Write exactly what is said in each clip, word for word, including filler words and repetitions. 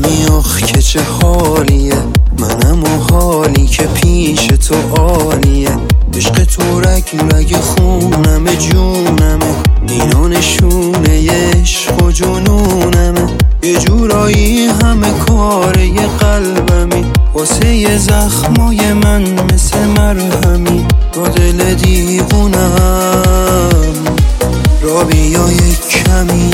همینمی آخ که چه حالیه، منم و حالی که پیش تو عالیه. عشق تو رگ رگ خونم جونمه، اینا نشونه عشق و جنونمه. یه جورایی همه کاره ی قلبمی، واسه ی زخمای من مثل مرهمی. با دل دیوونم را بیا یک کمی.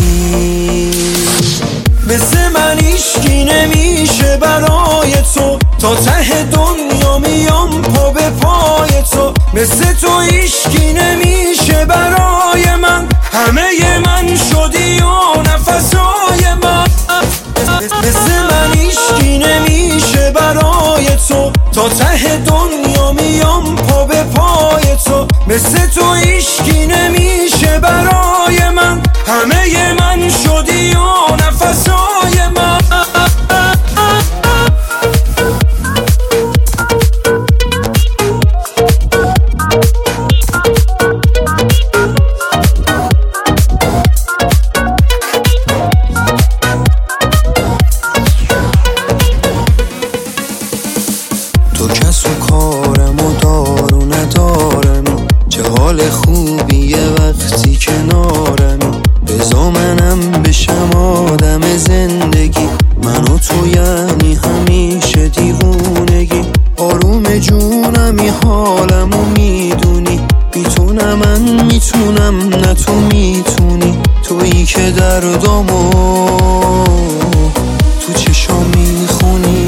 مثل من ایشکی نمیشه برای تو، تا ته دنیا میام پا به پای تو. مثل تو ایشکی نمیشه برای من، همه من شدی و نفسای من. مثل من ایشکی نمیشه برای تو، تا ته دنیا میام پا به پای تو. مثل تو ایشکی نمیشه برای من، همه من شدی و نفسای من. تو کس و کارم و دار و ندارمی، چه حال خوبیه وقتی کنارمی. بزا منم بشم آدم زندگی، من و تو یعنی همیشه دیوونگی. آروم جونمی حالمو میدونی، بی تو نه من میتونم نه تو میتونی. تویی که دردامو تو چشام میخونی.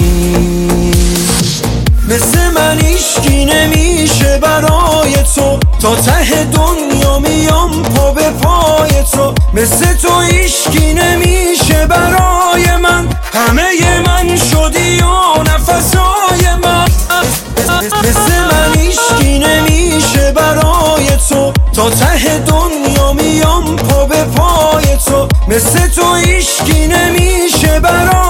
مثل من ایشکی نمیشه برای تو، تا ته دنیا میام پا به پای تو. مثل تو ایشکی نمیشه برای من، همه من شدی و نفسای من. مثل من ایشکی نمیشه برای تو، تا ته دنیا میام پا به پای تو. مثل تو ایشکی نمیشه برای